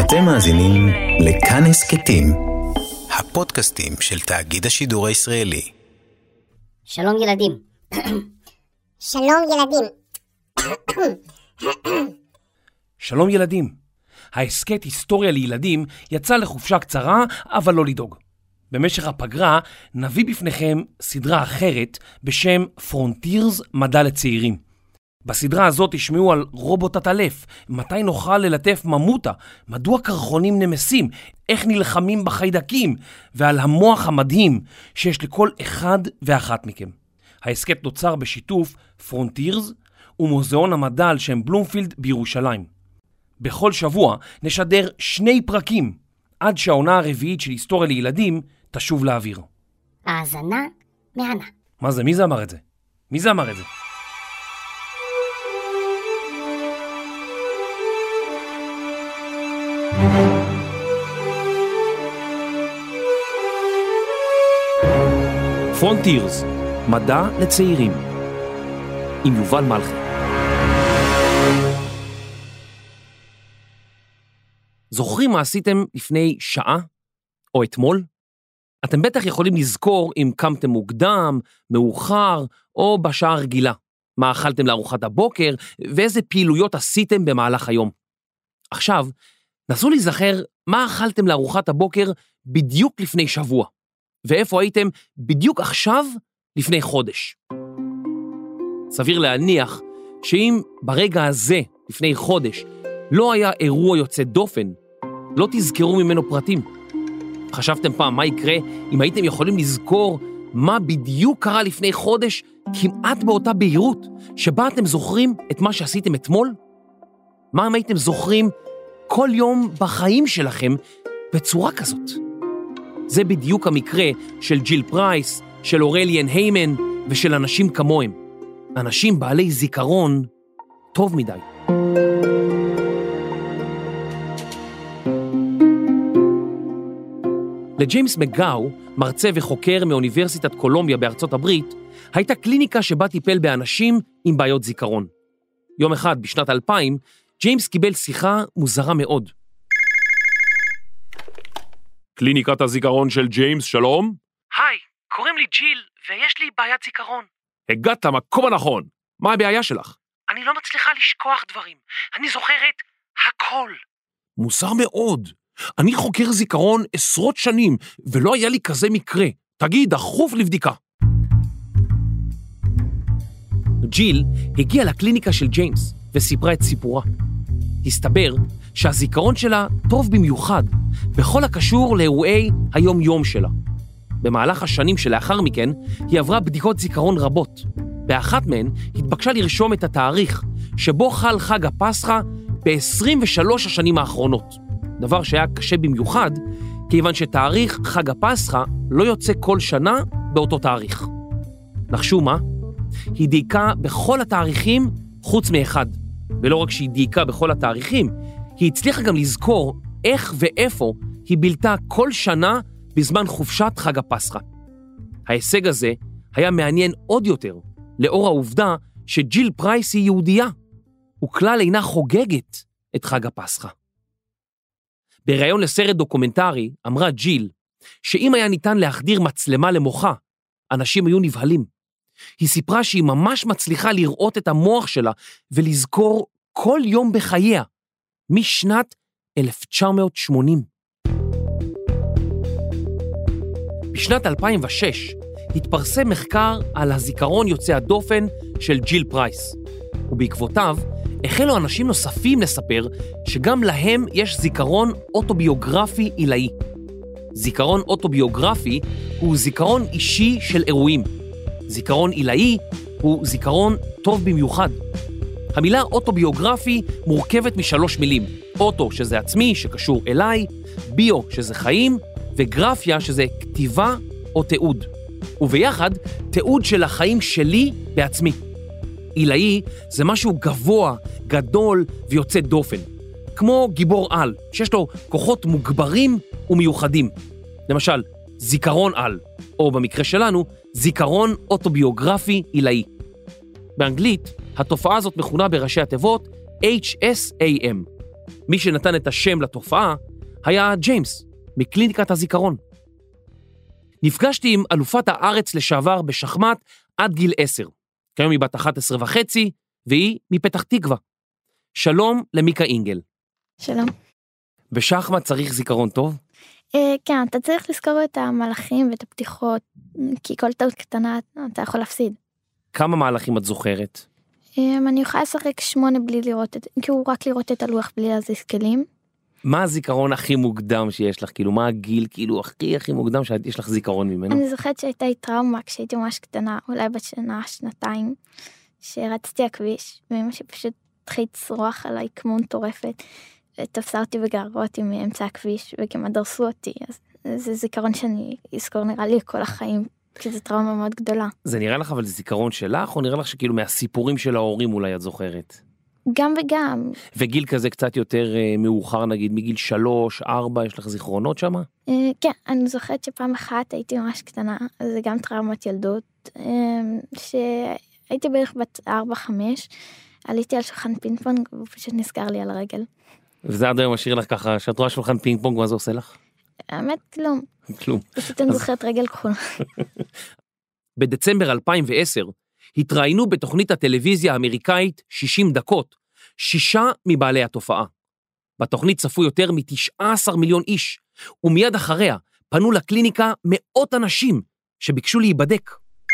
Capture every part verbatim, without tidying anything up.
אתם מאזינים לכאן הסכתים, הפודקאסטים של תאגיד השידור הישראלי. שלום ילדים. שלום ילדים. שלום ילדים. ההסכת היסטוריה לילדים יצא לחופשה קצרה, אבל לא לדאוג. במשך הפגרה נביא בפניכם סדרה אחרת בשם פרונטירס מדע לצעירים. בסדרה הזאת תשמעו על רובוט הטלף, מתי נוכל ללטף ממוטה, מדוע קרחונים נמסים, איך נלחמים בחיידקים, ועל המוח המדהים שיש לכל אחד ואחת מכם. ההסכת נוצר בשיתוף פרונטירס ומוזיאון המדע על שם בלומפילד בירושלים. בכל שבוע נשדר שני פרקים, עד שהעונה הרביעית של היסטוריה לילדים תשוב לאוויר. האזנה מהנה. מה זה? מי זה אמר את זה? מי זה אמר את זה? פרונטירס, מדע לצעירים, עם יובל מלכי. זוכרים מה עשיתם לפני שעה או אתמול? אתם בטח יכולים לזכור אם קמתם מוקדם, מאוחר או בשעה רגילה, מה אכלתם לארוחת הבוקר ואיזה פעילויות עשיתם במהלך היום. עכשיו, נסו להיזכר מה אכלתם לארוחת הבוקר בדיוק לפני שבוע, ואיפה הייתם בדיוק עכשיו לפני חודש. סביר להניח שאם ברגע הזה, לפני חודש, לא היה אירוע יוצא דופן, לא תזכרו ממנו פרטים. חשבתם פעם מה יקרה אם הייתם יכולים לזכור מה בדיוק קרה לפני חודש, כמעט באותה בהירות שבה אתם זוכרים את מה שעשיתם אתמול? מה אם הייתם זוכרים כל יום בחיים שלכם בצורה כזאת? זה בדיוק המקרה של ג'יל פרייס, של אורליאן היימן ושל אנשים כמוהם. אנשים בעלי זיכרון טוב מדי. לג'יימס מגאו, מרצה וחוקר מאוניברסיטת קולומביה בארצות הברית, הייתה קליניקה שבה טיפל באנשים עם בעיות זיכרון. יום אחד בשנת אלפיים, ג'יימס קיבל שיחה מוזרה מאוד. קליניקת הזיכרון של ג'יימס, שלום. היי, קוראים לי ג'יל ויש לי בעיית זיכרון. הגעת למקום הנכון. מה הבעיה שלך? אני לא מצליחה לשכוח דברים. אני זוכרת הכל. מוזר מאוד. אני חוקר זיכרון עשרות שנים, ולא היה לי כזה מקרה. תגיד, דחוף לבדיקה. ג'יל הגיעה לקליניקה של ג'יימס וסיפרה את סיפורה. הסתבר שהזיכרון שלה טוב במיוחד בכל הקשור לאירועי היום-יום שלה. במהלך השנים שלאחר מכן היא עברה בדיקות זיכרון רבות. באחת מהן התבקשה לרשום את התאריך שבו חל חג הפסחא ב-עשרים ושלוש השנים האחרונות. דבר שהיה קשה במיוחד, כיוון שתאריך חג הפסחא לא יוצא כל שנה באותו תאריך. נחשו מה? היא דייקה בכל התאריכים חוץ מאחד. ולא רק שהיא דייקה בכל התאריכים, היא הצליחה גם לזכור איך ואיפה היא בילתה כל שנה בזמן חופשת חג הפסחא. ההישג הזה היה מעניין עוד יותר, לאור העובדה שג'יל פרייס היא יהודייה, וכלל אינה חוגגת את חג הפסחא. בראיון לסרט דוקומנטרי אמרה ג'יל שאם היה ניתן להחדיר מצלמה למוחה, אנשים היו נבהלים. היא סיפרה שהיא ממש מצליחה לראות את המוח שלה ולזכור כל יום בחייה, משנת אלף תשע מאות שמונים. בשנת אלפיים ושש התפרסם מחקר על הזיכרון יוצא הדופן של ג'יל פרייס, ובעקבותיו החלו אנשים נוספים לספר שגם להם יש זיכרון אוטוביוגרפי עילאי. זיכרון אוטוביוגרפי הוא זיכרון אישי של אירועים. זיכרון עילאי הוא זיכרון טוב במיוחד. המילה אוטוביוגרפי מורכבת משלוש מילים. אוטו שזה עצמי שקשור אליי, ביו שזה חיים, וגרפיה שזה כתיבה או תיעוד. וביחד תיעוד של החיים שלי בעצמי. עילאי זה משהו גבוה, גדול ויוצא דופן. כמו גיבור על, שיש לו כוחות מוגברים ומיוחדים. למשל, זיכרון על, או במקרה שלנו, זיכרון אוטוביוגרפי עילאי. באנגלית, התופעה הזאת מכונה בראשי התיבות אייץ' אס איי אם, מי שנתן את השם לתופעה היה ג'יימס, מקליניקת הזיכרון. נפגשתי עם אלופת הארץ לשעבר בשחמט עד גיל עשר. כיום היא בת אחת עשרה וחצי, והיא מפתח תקווה. שלום למיקה אינגל. שלום. בשחמט צריך זיכרון טוב? אה, כן, אתה צריך לזכור את המהלכים ואת הפתיחות, כי כל טעות קטנה אתה יכול להפסיד. כמה מהלכים את זוכרת? אה, אני יכולה לשחק שמונה בלי לראות את, כאילו רק לראות את הלוח בלי להזיז כלים. מה הזיכרון הכי מוקדם שיש לך? כאילו, מה הגיל, כאילו, הכי הכי מוקדם שיש לך זיכרון ממנו? אני זוכרת שהייתה לי טראומה כשהייתי ממש קטנה, אולי בת שנה, שנתיים, שרצתי הכביש, ואמא שפשוט התחילה לצרוח עליי כמו מטורפת, ותפסה אותי בגערות מאמצע הכביש, וכמעט דרסו אותי, אז זה זיכרון שאני אזכור נראה לי כל החיים, כי זו טראומה מאוד גדולה. זה נראה לך אבל זה זיכרון שלך, או נראה לך שכאילו מהסיפורים של ההורים אולי את זוכרת? גם וגם. וגיל כזה קצת יותר אה, מאוחר, נגיד, מגיל שלוש, ארבע, יש לך זיכרונות שם? אה, כן, אני זוכרת שפעם אחת הייתי ממש קטנה, זה גם טראומת ילדות, אה, שהייתי בערך בת ארבע, חמש, עליתי על שולחן פינג פונג, והוא פשוט נסגר לי על הרגל. וזה עד היום משאיר לך ככה, שאת רואה שולחן פינג פונג, מה זה עושה לך? האמת, כלום. כלום. פשוט אני זוכרת רגל כחולה. בדצמבר אלפיים ועשר, התראינו בתוכנית הטלוויזיה האמריקאית שישים דקות, שישה מבעלי התופעה. בתוכנית צפו יותר מ-תשעה עשר מיליון איש, ומיד אחריה פנו לקליניקה מאות אנשים שביקשו להיבדק.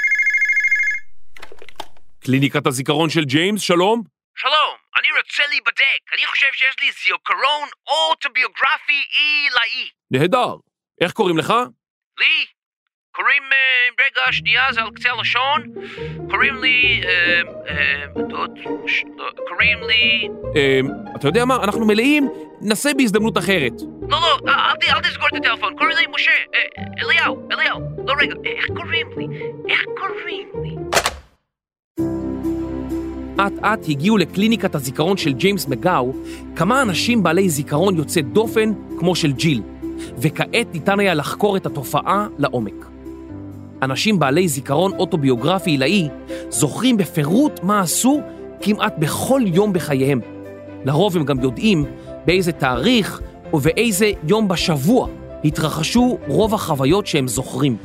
קליניקת הזיכרון של ג'יימס, שלום. שלום, אני רוצה להיבדק. אני חושב שיש לי זיכרון אוטוביוגרפי עילאי. נהדר. איך קוראים לך? לי? קוראים, uh, רגע, שנייה, זה על קצה לשון. קוראים לי, uh, uh, דוד, ש, קוראים לי... Uh, אתה יודע מה? אנחנו מלאים, נסה בהזדמנות אחרת. לא, לא, אל, אל תסגור את הטלפון. קוראים לי משה, uh, אליהו, אליהו. לא, רגע, איך קוראים לי? איך קוראים לי? עט עט הגיעו לקליניקת הזיכרון של ג'יימס מגאו כמה אנשים בעלי זיכרון יוצא דופן כמו של ג'יל, וכעת ניתן היה לחקור את התופעה לעומק. אנשים בעלי זיכרון אוטוביוגרפי עילאי זוכרים בפירוט מה עשו כמעט בכל יום בחייהם. לרוב הם גם יודעים באיזה תאריך ובאיזה יום בשבוע התרחשו רוב החוויות שהם זוכרים.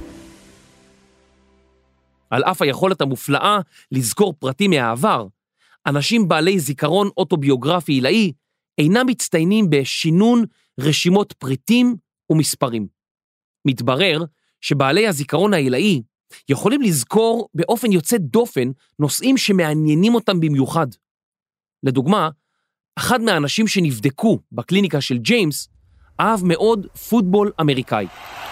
על אף היכולת המופלאה לזכור פרטים מהעבר, אנשים בעלי זיכרון אוטוביוגרפי עילאי אינם מצטיינים בשינון רשימות פריטים ומספרים. מתברר שבעלי הזיכרון העילאי יכולים לזכור באופן יוצא דופן נושאים שמעניינים אותם במיוחד. לדוגמה, אחד מהאנשים שנבדקו בקליניקה של ג'יימס אהב מאוד פוטבול אמריקאי.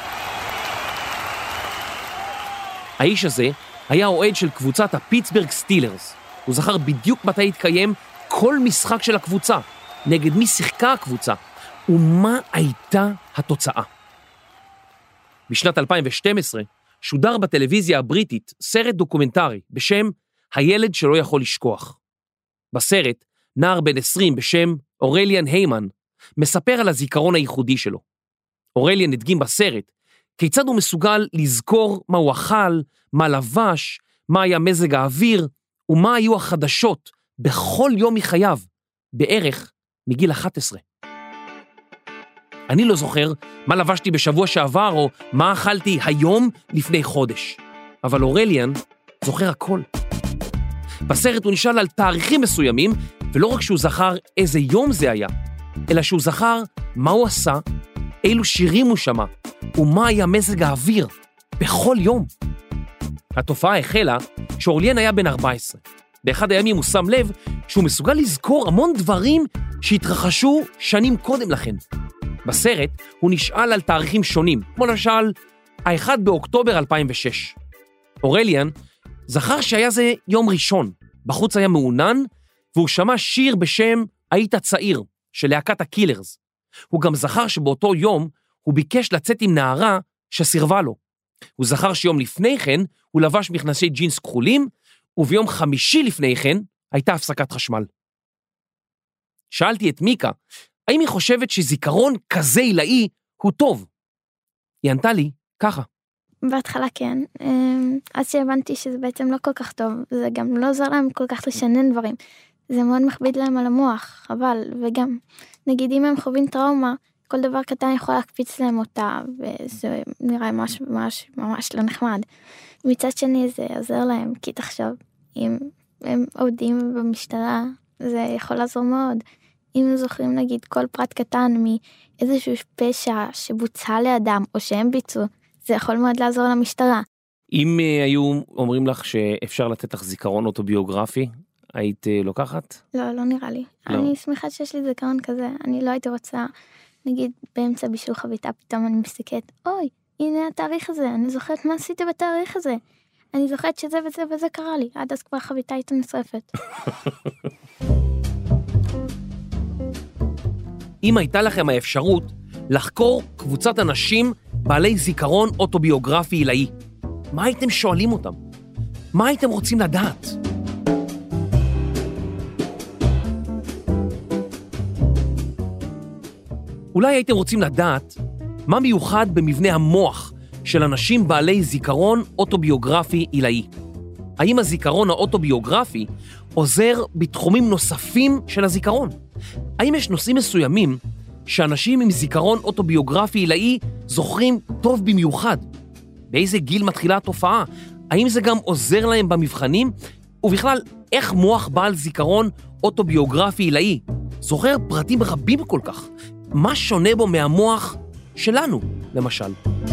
האיש הזה היה אוהד של קבוצת הפיטסברג סטילרס. הוא זכר בדיוק מתי התקיים כל משחק של הקבוצה, נגד מי שיחקה הקבוצה, ומה הייתה התוצאה. בשנת אלפיים ושתים עשרה שודר בטלוויזיה הבריטית סרט דוקומנטרי בשם הילד שלא יכול לשכוח. בסרט, נער בן עשרים בשם אורליאן היימן מספר על הזיכרון הייחודי שלו. אורליאן הדגים בסרט כיצד הוא מסוגל לזכור מה הוא אכל, מה לבש, מה היה מזג האוויר, ומה היו החדשות בכל יום מחייו, בערך מגיל אחת עשרה. אני לא זוכר מה לבשתי בשבוע שעבר, או מה אכלתי היום לפני חודש. אבל אורליאן זוכר הכל. בסרט הוא נשאל על תאריכים מסוימים, ולא רק שהוא זכר איזה יום זה היה, אלא שהוא זכר מה הוא עשה, אילו שירים הוא שמע, ומה היה מזג האוויר בכל יום. התופעה החלה שאורליאן היה בן ארבע עשרה. באחד הימים הוא שם לב שהוא מסוגל לזכור המון דברים שהתרחשו שנים קודם לכן. בסרט הוא נשאל על תאריכים שונים, כמו למשל, ה-אחד באוקטובר אלפיים ושש. אורליאן זכר שהיה זה יום ראשון, בחוץ היה מעונן, והוא שמע שיר בשם היית צעיר, של להקת הקילרס. הוא גם זכר שבאותו יום הוא ביקש לצאת עם נערה שסירבה לו. הוא זכר שיום לפני כן הוא לבש מכנסי ג'ינס כחולים, וביום חמישי לפני כן הייתה הפסקת חשמל. שאלתי את מיקה, האם היא חושבת שזיכרון כזה עילאי הוא טוב? היא ענתה לי ככה. בהתחלה כן, אז שהבנתי שזה בעצם לא כל כך טוב, זה גם לא עוזר להם כל כך לשנן דברים, זה מאוד מכביד להם על המוח, אבל וגם נגיד אם הם חווים טראומה, כל דבר קטן יכול להקפיץ להם אותה, וזה נראה ממש ממש ממש לא נחמד. מצד שני זה עוזר להם, כי תחשוב, אם הם עובדים במשטרה, זה יכול לעזור מאוד. אם הם זוכרים נגיד כל פרט קטן מאיזשהו פשע שבוצע לאדם, או שהם ביצעו, זה יכול מאוד לעזור למשטרה. אם היו אומרים לך שאפשר לתת לך זיכרון אוטוביוגרפי, היית לוקחת? לא, לא נראה לי. לא. אני שמחה שיש לי זיכרון כזה. אני לא הייתי רוצה, נגיד, באמצע בישול חביתה, פתאום אני מסתכלת, אוי, הנה התאריך הזה, אני זוכרת מה עשיתי בתאריך הזה. אני זוכרת שזה וזה וזה קרה לי. עד אז כבר חביתה הייתה נשרפת. אם הייתה לכם האפשרות לחקור קבוצת אנשים בעלי זיכרון אוטוביוגרפי עילאי, מה הייתם שואלים אותם? מה הייתם רוצים לדעת? אולי הייתם רוצים לדעת מה מיוחד במבנה המוח של אנשים בעלי זיכרון אוטוביוגרפי עילאי. האם הזיכרון האוטוביוגרפי עוזר בתחומים נוספים של הזיכרון? האם יש נושאים מסוימים שאנשים עם זיכרון אוטוביוגרפי עילאי זוכרים טוב במיוחד? באיזה גיל מתחילה התופעה? האם זה גם עוזר להם במבחנים? ובכלל, איך מוח בעל זיכרון אוטוביוגרפי עילאי זוכר פרטים רבים כל כך? מה שונה בו מהמוח שלנו, למשל?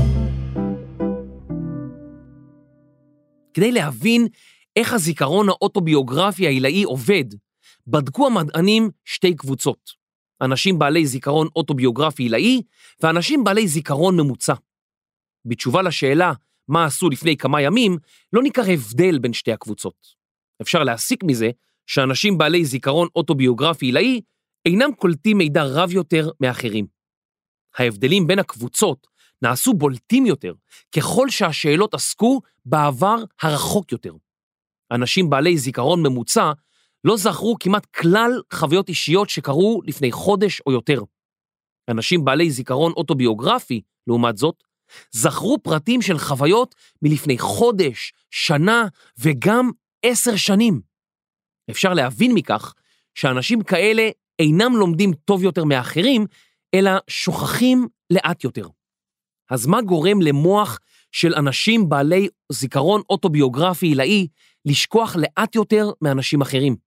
כדי להבין איך הזיכרון האוטוביוגרפי העילאי עובד, בדקו המדענים שתי קבוצות, אנשים בעלי זיכרון אוטוביוגרפי עילאי ואנשים בעלי זיכרון ממוצע. בתשובה לשאלה מה עשו לפני כמה ימים, לא ניכר הבדל בין שתי הקבוצות. אפשר להסיק מזה שאנשים בעלי זיכרון אוטוביוגרפי עילאי אינם קולטים מידע רב יותר מאחרים. ההבדלים בין הקבוצות נעשו בולטים יותר ככל שהשאלות עסקו בעבר הרחוק יותר. אנשים בעלי זיכרון ממוצע לא זכרו כמעט כלל חוויות אישיות שקרו לפני חודש או יותר. אנשים בעלי זיכרון אוטוביוגרפי, לעומת זאת, זכרו פרטים של חוויות מלפני חודש, שנה וגם עשר שנים. אפשר להבין מכך שאנשים כאלה אינם לומדים טוב יותר מאחרים, אלא שוכחים לאט יותר. אז מה גורם למוח של אנשים בעלי זיכרון אוטוביוגרפי עילאי לשכוח לאט יותר מאנשים אחרים?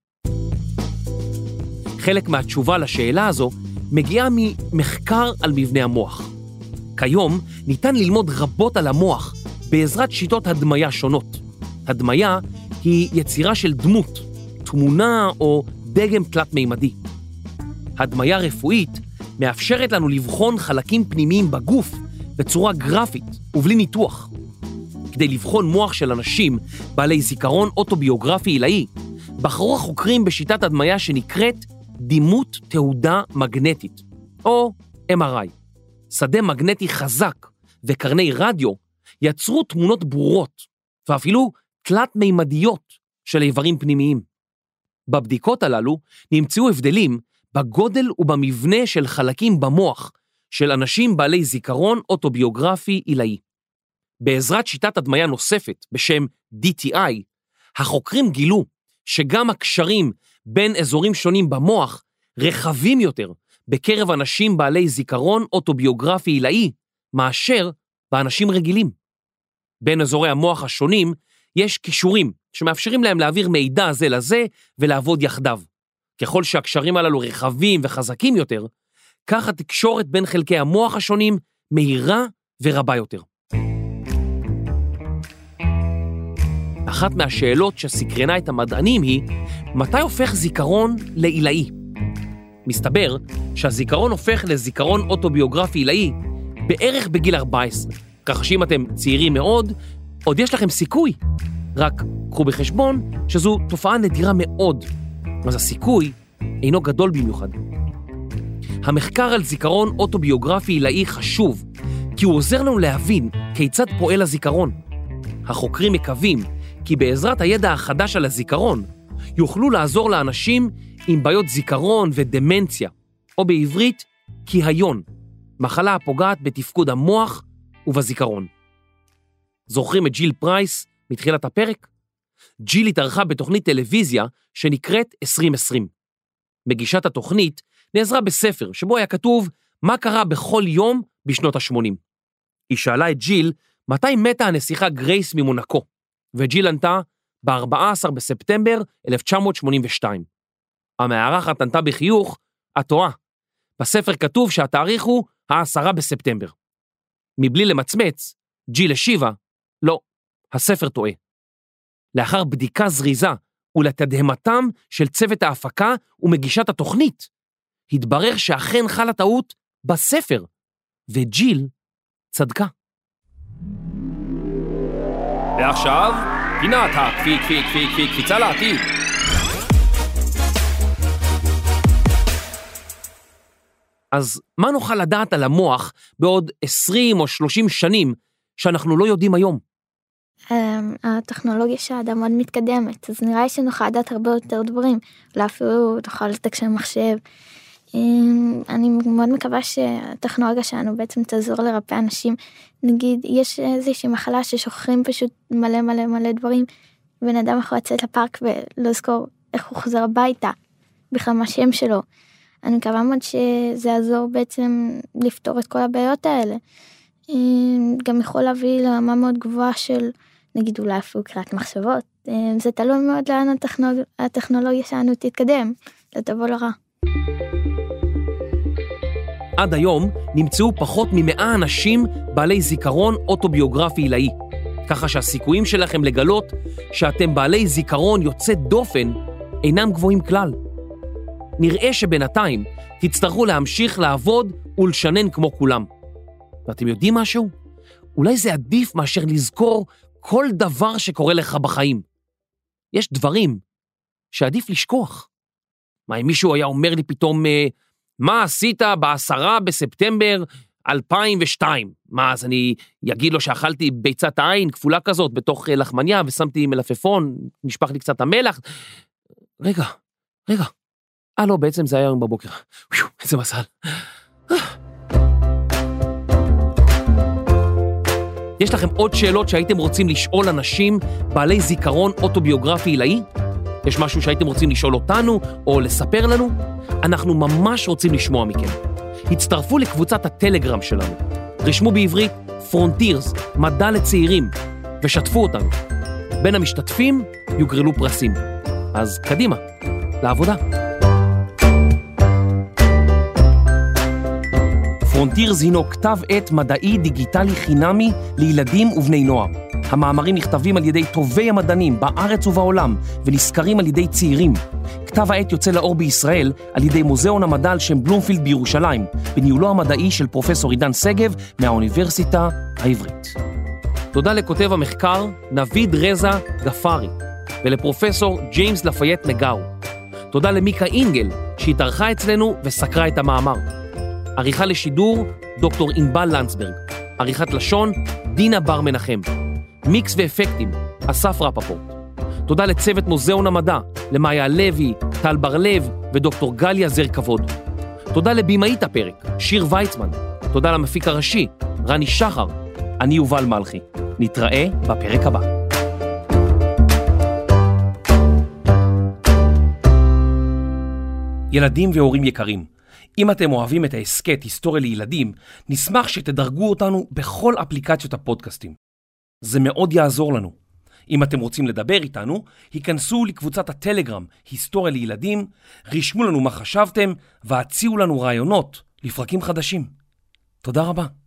חלק מהתשובה לשאלה הזו מגיעה ממחקר על מבנה המוח. כיום ניתן ללמוד רבות על המוח בעזרת שיטות הדמיה שונות. הדמיה היא יצירה של דמות, תמונה או דגם תלת-מימדי. הדמיה רפואית מאפשרת לנו לבחון חלקים פנימיים בגוף בצורה גרפית ובלי ניתוח. כדי לבחון מוח של אנשים בעלי זיכרון אוטוביוגרפי עילאי, בחרו החוקרים בשיטת הדמיה שנקראת דימות תהודה מגנטית, או אם אר איי. שדה מגנטי חזק וקרני רדיו יצרו תמונות ברורות, ואפילו תלת-מימדיות של איברים פנימיים. בבדיקות הללו נמצאו הבדלים בגודל ובמבנה של חלקים במוח של אנשים בעלי זיכרון אוטוביוגרפי עילאי. בעזרת שיטת הדמיה נוספת בשם די טי איי, החוקרים גילו שגם הקשרים בין אזורים שונים במוח רחבים יותר בקרב אנשים בעלי זיכרון אוטוביוגרפי עילאי מאשר באנשים רגילים. בין אזורי המוח השונים יש קישורים שמאפשרים להם להעביר מידע זה לזה ולעבוד יחדיו. ככל שהקשרים הללו רחבים וחזקים יותר, כך התקשורת בין חלקי המוח השונים מהירה ורבה יותר. אחת מהשאלות שסקרנה את המדענים היא, מתי הופך זיכרון לעילאי? מסתבר שהזיכרון הופך לזיכרון אוטוביוגרפי עילאי בערך בגיל ארבע עשרה, ככה שאם אתם צעירים מאוד, עוד יש לכם סיכוי. רק קחו בחשבון שזו תופעה נדירה מאוד, אז הסיכוי אינו גדול במיוחד. המחקר על זיכרון אוטוביוגרפי עילאי חשוב, כי הוא עוזר לנו להבין כיצד פועל הזיכרון. החוקרים מקווים כי בעזרת הידע החדש על הזיכרון, יוכלו לעזור לאנשים עם בעיות זיכרון ודמנציה, או בעברית, כיהיון, מחלה הפוגעת בתפקוד המוח ובזיכרון. זוכרים את ג'יל פרייס מתחילת הפרק? ג'יל התארחה בתוכנית טלוויזיה שנקראת עשרים עשרים. מגישת התוכנית נעזרה בספר שבו היה כתוב מה קרה בכל יום בשנות ה-שמונים. היא שאלה את ג'יל מתי מתה הנסיכה גרייס ממונקו, וג'יל ענתה ב-ארבעה עשר בספטמבר אלף תשע מאות שמונים ושתיים. המארחת ענתה בחיוך, את טועה. בספר כתוב שהתאריך הוא העשרה בספטמבר. מבלי למצמץ, ג'יל השיבה, לא, הספר טועה. לאחר בדיקה זריזה ולתדהמתם של צוות ההפקה ומגישת התוכנית, התברר שאכן חלה טעות בספר, וג'יל צדקה. ועכשיו, פינת הקפי, קפי, קפי, קפי, קפיצה לעתיד. אז מה נוכל לדעת על המוח בעוד עשרים או שלושים שנים שאנחנו לא יודעים היום? הטכנולוגיה של האדם מאוד מתקדמת, אז נראה לי שנוכל לדעת הרבה יותר דברים, אולי אפילו נוכל לתקשר מחשב. אני מאוד מקווה שהטכנולוגיה שלנו בעצם תעזור לרפא אנשים. נגיד, יש איזושהי מחלה ששוכחים פשוט מלא מלא מלא דברים, בן אדם יכול לצאת לפארק ולא זכור איך הוא חוזר הביתה, בכלל מה שם שלו. אני מקווה מאוד שזה יעזור בעצם לפתור את כל הבעיות האלה. גם יכול להביא לרמה מאוד גבוהה של, נגיד אולי אפילו קריאת מחשבות. זה תלוי מאוד לאן הטכנולוג... הטכנולוגיה שלנו תתקדם, לטוב או לרע. עד היום נמצאו פחות ממאה אנשים בעלי זיכרון אוטוביוגרפי עילאי, ככה שהסיכויים שלכם לגלות שאתם בעלי זיכרון יוצא דופן אינם גבוהים כלל. נראה שבינתיים תצטרכו להמשיך לעבוד ולשנן כמו כולם. ואתם יודעים משהו? אולי זה עדיף מאשר לזכור כל דבר שקורה לך בחיים. יש דברים שעדיף לשכוח. מה אם מישהו היה אומר לי פתאום, מה עשית בעשרה בספטמבר אלפיים ושתיים? מה, אז אני אגיד לו שאכלתי ביצת העין כפולה כזאת בתוך לחמניה ושמתי מלפפון, נשפך לי קצת המלח. רגע, רגע. אה לא, בעצם זה היה היום בבוקר. איזה מזל. יש לכם עוד שאלות שהייתם רוצים לשאול אנשים בעלי זיכרון אוטוביוגרפי עילאי? יש משהו שהייתם רוצים לשאול אותנו או לספר לנו? אנחנו ממש רוצים לשמוע מכם. הצטרפו לקבוצת הטלגרם שלנו. רשמו בעברית פרונטירס, מדע לצעירים, ושתפו אותנו. בין המשתתפים יוגרלו פרסים. אז קדימה, לעבודה. פרונטירס הינו כתב עת מדעי דיגיטלי חינמי לילדים ובני נוער. המאמרים נכתבים על ידי טובי המדענים בארץ ובעולם ונזכרים על ידי צעירים. כתב העת יוצא לאור בישראל על ידי מוזיאון המדע על שם בלומפילד בירושלים, בניהולו המדעי של פרופסור עידן שגב מהאוניברסיטה העברית. תודה לכותב המחקר נביד רזה גפרי ולפרופסור ג'יימס לפייט נגאו. תודה למיקה אינגל שהתארחה אצלנו וסקרה את המאמר. עריכה לשידור דוקטור אינבל לנצברג. עריכת לשון דינה בר מנחם. מיקס ואפקטים אסף רפפורט. תודה לצוות מוזיאון המדע, למאיה לוי, טל בר לב ודוקטור גליה זר כבוד. תודה לבימאית הפרק, שיר ויצמן. תודה למפיק הראשי, רני שחר. אני יובל מלכי. נתראה בפרק הבא. ילדים והורים יקרים, אם אתם אוהבים את העסקת היסטוריה לילדים, נשמח שתדרגו אותנו בכל אפליקציות הפודקאסטים. זה מאוד יעזור לנו. אם אתם רוצים לדבר איתנו, היכנסו לקבוצת הטלגרם היסטוריה לילדים, רשמו לנו מה חשבתם והציעו לנו רעיונות לפרקים חדשים. תודה רבה.